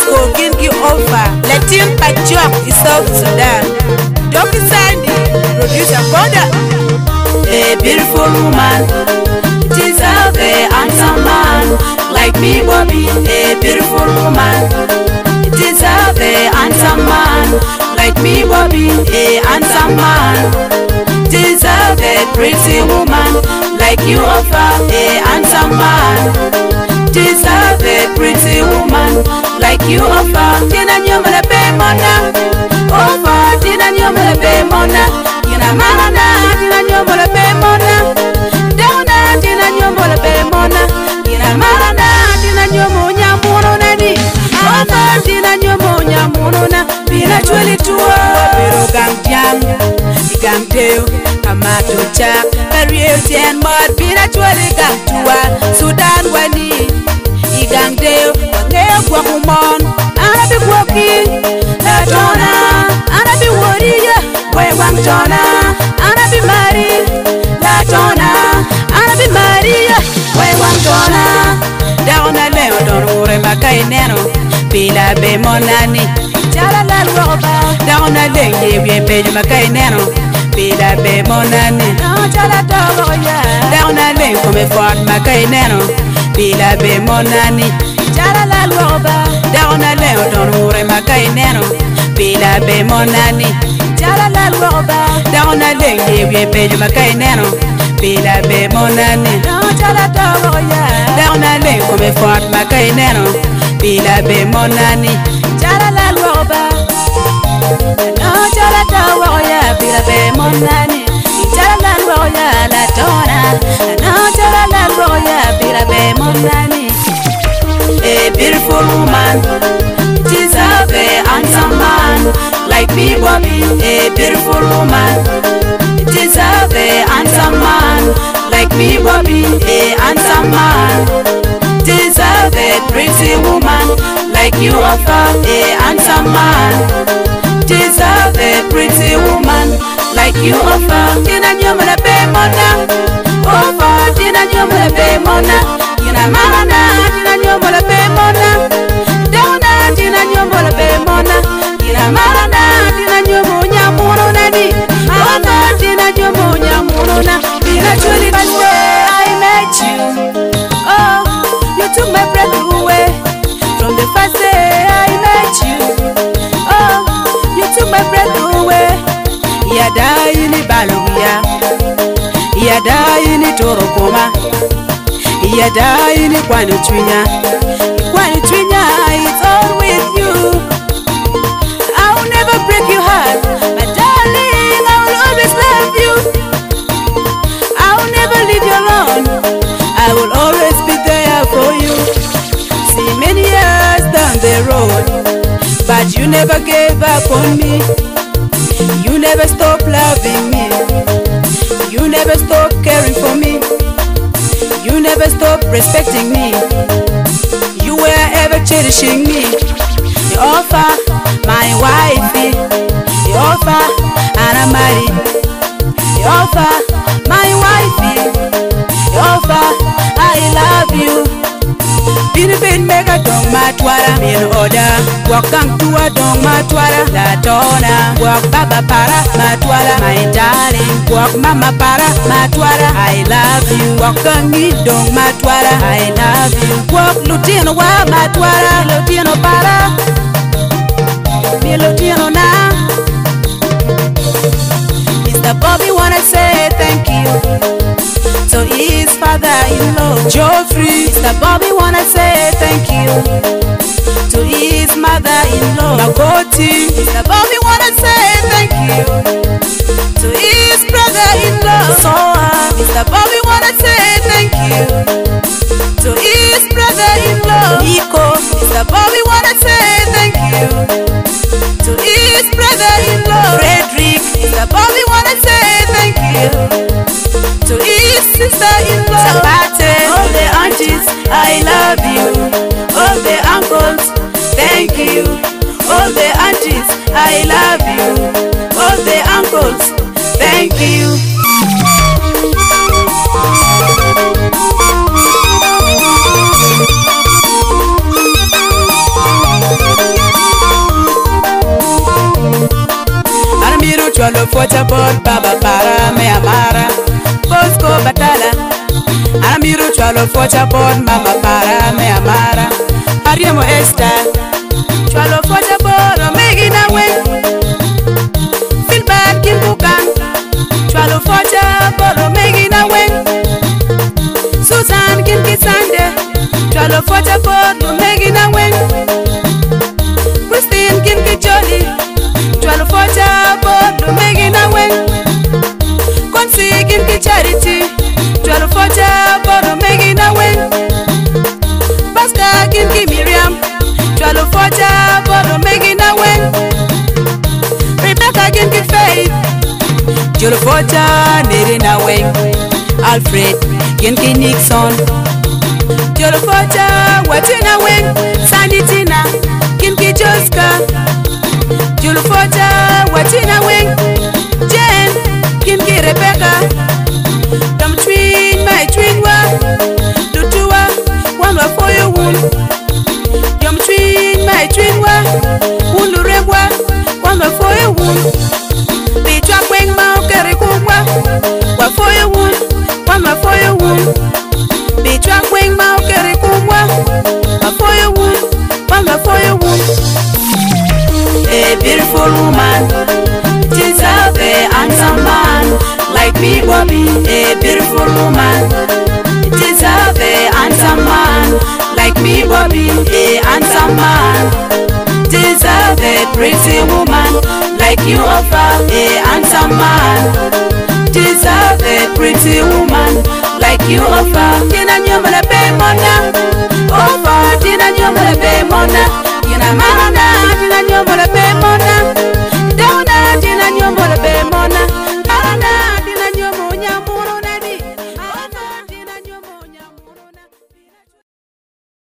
cooking you over. Latin Pachok is South Sudan. Dr. Sandy, producer Koda. A beautiful woman deserves a handsome man like me, Bobby. A beautiful woman deserves a handsome man like me, Bobby. A handsome man deserves a pretty woman like you offer. A handsome man deserves a pretty woman like you offer. Tina nyomele pe mona, offer. Tina nyomele pe mona, tina marana. Tina nyomele pe mona, dona. Tina nyomele pe mona, tina marana. Tina nyomo nyamuno nani, offer. Tina nyomo nyamuno na. Bina chweli tuwa, pero gang gang deo, kamato chak, kariel tien mod. Bina chweli gang tuwa, Sudan wani. Gang deo, wangeo kwa kumon. Arabi woki, la tona. Arabi woriya, we wang tona. Arabi mari, la tona. Arabi maria, we wang tona. Daona leo don ure makai neno, pila be monani. Chala la roba. Daona lenge bien pejo makai neno, pila be monani. Chala togo ya. Daona lenge come fort makai neno. Pila be monani, jala la loba. Daona leo don ure makai neno. Pila be monani, jala la loba. Daona lenge bien pejo makai neno. Pila be monani, jala togo ya. Daona lenge come fort makai neno. Pila be monani, jala la loba. No jala togo ya. Pila be monani, jala la loba ya la tona. No jala la loba ya. Pila be monani. A beautiful woman deserves a handsome man like me, Bobby. A beautiful woman deserves a handsome man like me, Bobby. A handsome man deserves a pretty woman like you offer. A handsome man deserves a pretty woman like you offer. Tina nyomele pe mona, offer. Tina nyomele pe mona, tina marana. Tina nyomele pe mona, dona. Tina nyomele pe mona, tina marana. Tina nyomo nyamuno nani, offer. Tina nyomo nyamuno na. Tina chuli kande. I met you, oh, you took my breath away. From the first day I met you, oh, you took my breath away. Yada ini baluya, yada ini torokoma, yada ini kwani twinya, it's all with you. I will never break your heart, my darling. I will always love you. I will never leave you alone. I will always be there for you. See many years down the road, but you never gave up on me. You never stop loving me. You never stop caring for me. You never stop respecting me. You were ever cherishing me. You offer my wifey. You offer Anna Marie. You offer my wifey. You offer I love you. Bin mega dong matwara min oda. Wakang tua dong matwara la tona. Wak baba para matwara my darling. Wak mama para matwara I love you. Wakang dong matwara I love you. Wak lutino wa matwara lutino para. Mi lutino na. Mr. Bobby wanna say thank you to his father-in-law Geoffrey. Mr. Bobby wanna say thank you to his mother-in-law Magoti. Mr. Bobby wanna say thank you to his brother-in-law Soa. Mr. Bobby wanna say thank you to his brother-in-law Nico. Mr. Bobby wanna say thank you to his brother-in-law Frederick. Mr. Bobby wanna say thank you to his sister-in-law Sabate. All the aunties, I love you. All the uncles, thank you. All the aunties, I love you. All the uncles, thank you. cholo focha bol baba para me amara Bosco batala Amiro cholo focha bol mama para me amara Ariemo esta cholo focha bol omegi na we Feel bad kin bukan cholo focha bol omegi na we Susan kin kisande cholo focha bol omegi na we Christine kin kijoli cholo focha bol omegi na we Konsi kin ki charity cholo focha bol omegi na we Pastor kin ki Miriam cholo focha bol omegi na we Rebecca kin ki Faith cholo focha nere na we Alfred kin ki Nixon cholo focha watina we Sandy Tina kin ki Joska cholo focha watina we Jen kin ki Rebecca Dom twin my twin wa Dutua one for you wound Dom twin my twin wa Wulu rebwa one for you wound Be trap wing ma kere kumwa Wa for you wound one for you wound Be trap wing ma kere kumwa Wa for you wound one for you wound A beautiful woman deserve a handsome man like me, Bobby. A beautiful woman deserve a handsome man like me, Bobby. A handsome man deserve a pretty woman like you offer. A handsome man deserve a pretty woman like you offer. Tina nyomele pe mona, offer. Tina nyomele pe mona, tina mana. Tina nyomele pe